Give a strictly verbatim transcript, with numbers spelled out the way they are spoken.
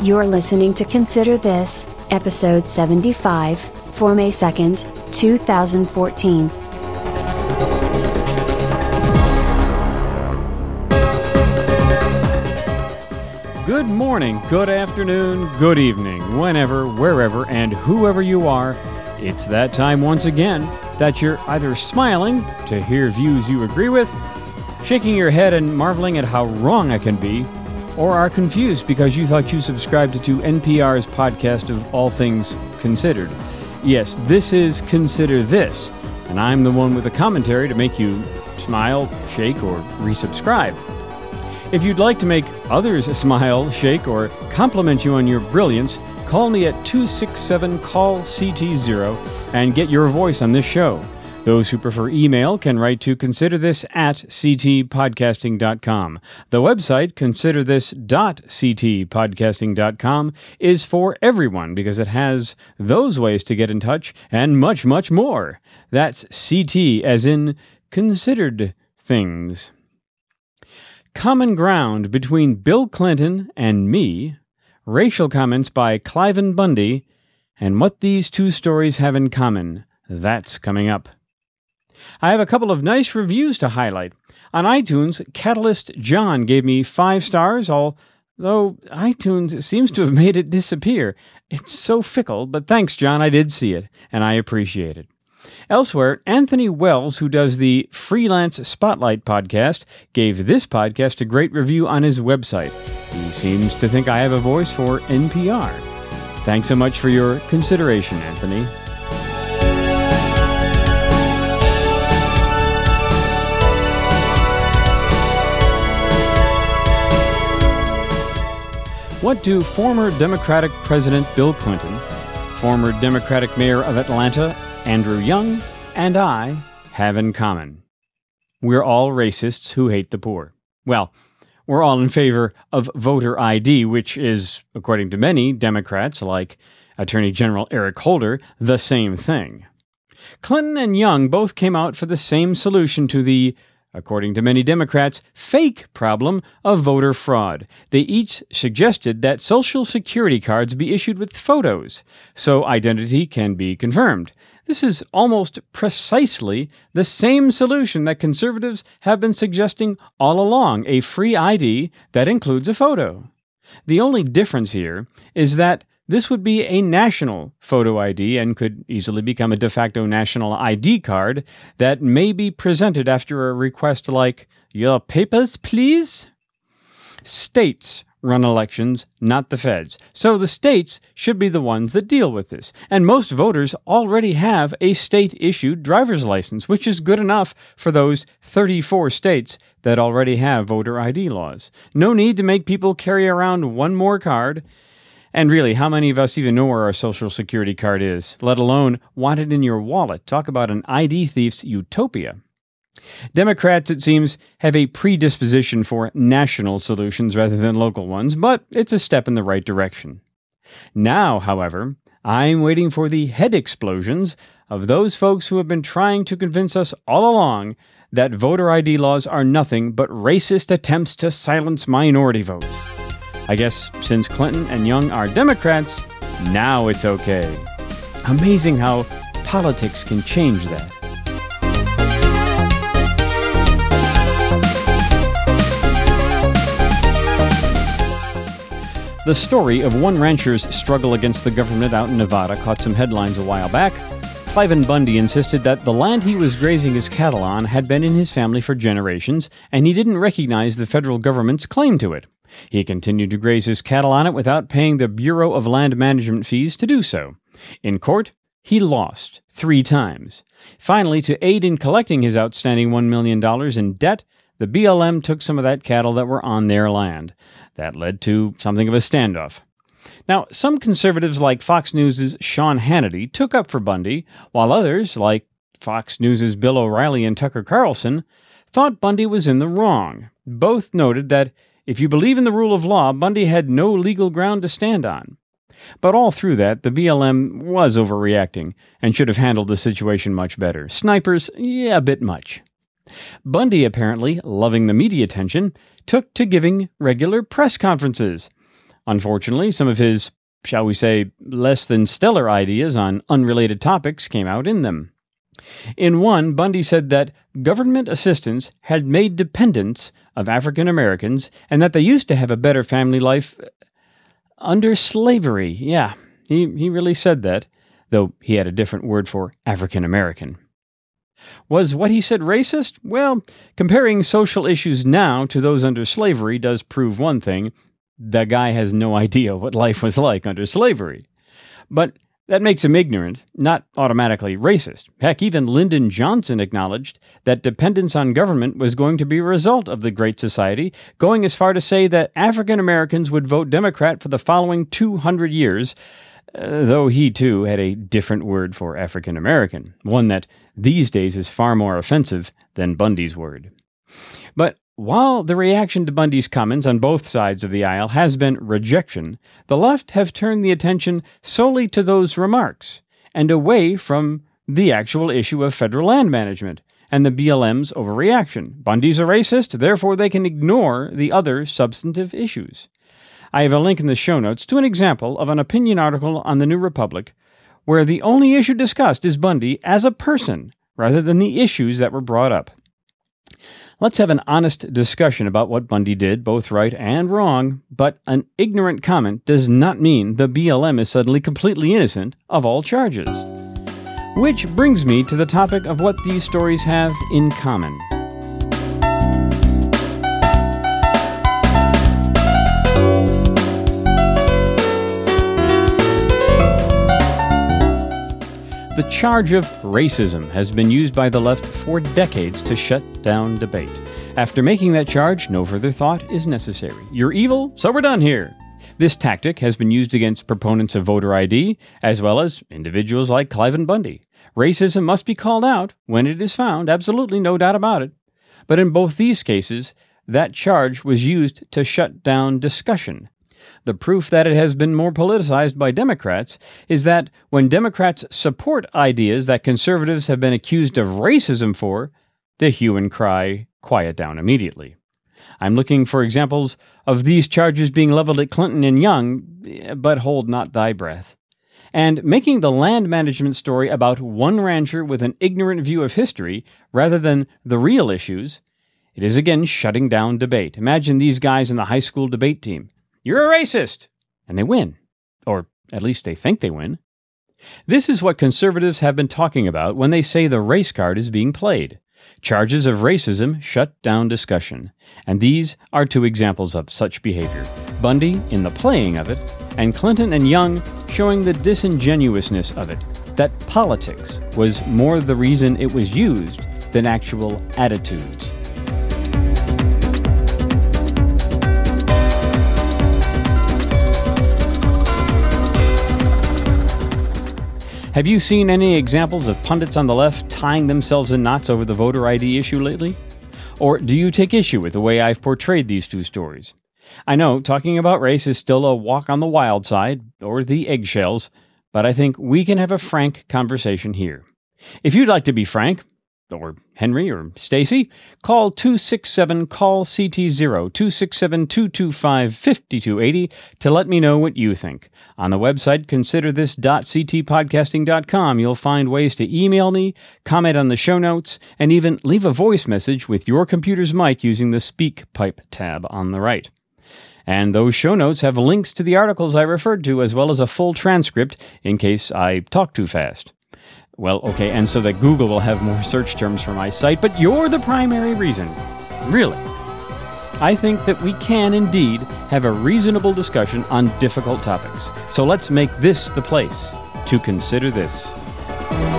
You're listening to Consider This, episode seventy-five, for May second, two thousand fourteen. Good morning, good afternoon, good evening, whenever, wherever, and whoever you are. It's that time once again that you're either smiling to hear views you agree with, shaking your head and marveling at how wrong I can be, or are confused because you thought you subscribed to N P R's podcast of All Things Considered. Yes, this is Consider This, and I'm the one with the commentary to make you smile, shake, or resubscribe. If you'd like to make others smile, shake, or compliment you on your brilliance, call me at two six seven call C T zero and get your voice on this show. Those who prefer email can write to considerthis at c t podcasting dot com. The website, consider this dot c t podcasting dot com, is for everyone because it has those ways to get in touch and much, much more. That's C T as in considered things. Common ground between Bill Clinton and me, racial comments by Cliven Bundy, and what these two stories have in common. That's coming up. I have a couple of nice reviews to highlight. On iTunes, Catalyst John gave me five stars, although iTunes seems to have made it disappear. It's so fickle, but thanks, John, I did see it, and I appreciate it. Elsewhere, Anthony Wells, who does the Freelance Spotlight podcast, gave this podcast a great review on his website. He seems to think I have a voice for N P R. Thanks so much for your consideration, Anthony. What do former Democratic President Bill Clinton, former Democratic Mayor of Atlanta Andrew Young, and I have in common? We're all racists who hate the poor. Well, we're all in favor of voter I D, which is, according to many Democrats like Attorney General Eric Holder, the same thing. Clinton and Young both came out for the same solution to the, according to many Democrats, fake problem of voter fraud. They each suggested that Social Security cards be issued with photos, so identity can be confirmed. This is almost precisely the same solution that conservatives have been suggesting all along, a free I D that includes a photo. The only difference here is that this would be a national photo I D and could easily become a de facto national I D card that may be presented after a request like, "Your papers, please?" States run elections, not the feds. So the states should be the ones that deal with this. And most voters already have a state-issued driver's license, which is good enough for those thirty-four states that already have voter I D laws. No need to make people carry around one more card. And really, how many of us even know where our Social Security card is, let alone want it in your wallet? Talk about an I D thief's utopia. Democrats, it seems, have a predisposition for national solutions rather than local ones, but it's a step in the right direction. Now, however, I'm waiting for the head explosions of those folks who have been trying to convince us all along that voter I D laws are nothing but racist attempts to silence minority votes. I guess since Clinton and Young are Democrats, now it's okay. Amazing how politics can change that. The story of one rancher's struggle against the government out in Nevada caught some headlines a while back. Cliven Bundy insisted that the land he was grazing his cattle on had been in his family for generations, and he didn't recognize the federal government's claim to it. He continued to graze his cattle on it without paying the Bureau of Land Management fees to do so. In court, he lost three times. Finally, to aid in collecting his outstanding one million dollars in debt, the B L M took some of that cattle that were on their land. That led to something of a standoff. Now, some conservatives like Fox News' Sean Hannity took up for Bundy, while others, like Fox News' Bill O'Reilly and Tucker Carlson, thought Bundy was in the wrong. Both noted that if you believe in the rule of law, Bundy had no legal ground to stand on. But all through that, the B L M was overreacting and should have handled the situation much better. Snipers, yeah, a bit much. Bundy, apparently loving the media attention, took to giving regular press conferences. Unfortunately, some of his, shall we say, less than stellar ideas on unrelated topics came out in them. In one, Bundy said that government assistance had made dependents of African Americans and that they used to have a better family life under slavery. Yeah, he, he really said that, though he had a different word for African American. Was what he said racist? Well, comparing social issues now to those under slavery does prove one thing. The guy has no idea what life was like under slavery. But that makes him ignorant, not automatically racist. Heck, even Lyndon Johnson acknowledged that dependence on government was going to be a result of the Great Society, going as far to say that African Americans would vote Democrat for the following two hundred years, uh, though he too had a different word for African American, one that these days is far more offensive than Bundy's word. But while the reaction to Bundy's comments on both sides of the aisle has been rejection, the left have turned the attention solely to those remarks and away from the actual issue of federal land management and the B L M's overreaction. Bundy's a racist, therefore they can ignore the other substantive issues. I have a link in the show notes to an example of an opinion article on the New Republic where the only issue discussed is Bundy as a person rather than the issues that were brought up. Let's have an honest discussion about what Bundy did, both right and wrong, but an ignorant comment does not mean the B L M is suddenly completely innocent of all charges. Which brings me to the topic of what these stories have in common. The charge of racism has been used by the left for decades to shut down debate. After making that charge, no further thought is necessary. You're evil, so we're done here. This tactic has been used against proponents of voter I D, as well as individuals like Cliven Bundy. Racism must be called out when it is found, absolutely no doubt about it. But in both these cases, that charge was used to shut down discussion. The proof that it has been more politicized by Democrats is that when Democrats support ideas that conservatives have been accused of racism for, the hue and cry quiet down immediately. I'm looking for examples of these charges being leveled at Clinton and Young, but hold not thy breath. And making the land management story about one rancher with an ignorant view of history rather than the real issues, it is again shutting down debate. Imagine these guys in the high school debate team. You're a racist! And they win. Or at least they think they win. This is what conservatives have been talking about when they say the race card is being played. Charges of racism shut down discussion. And these are two examples of such behavior. Bundy in the playing of it, and Clinton and Young showing the disingenuousness of it, that politics was more the reason it was used than actual attitudes. Have you seen any examples of pundits on the left tying themselves in knots over the voter I D issue lately? Or do you take issue with the way I've portrayed these two stories? I know talking about race is still a walk on the wild side, or the eggshells, but I think we can have a frank conversation here. If you'd like to be frank, or Henry or Stacy, call two six seven call C T zero, two six seven, two two five, five two eight zero to let me know what you think. On the website consider this dot c t podcasting dot com, you'll find ways to email me, comment on the show notes, and even leave a voice message with your computer's mic using the Speak Pipe tab on the right. And those show notes have links to the articles I referred to, as well as a full transcript in case I talk too fast. Well, okay, and so that Google will have more search terms for my site, but you're the primary reason. Really. I think that we can indeed have a reasonable discussion on difficult topics. So let's make this the place to consider this.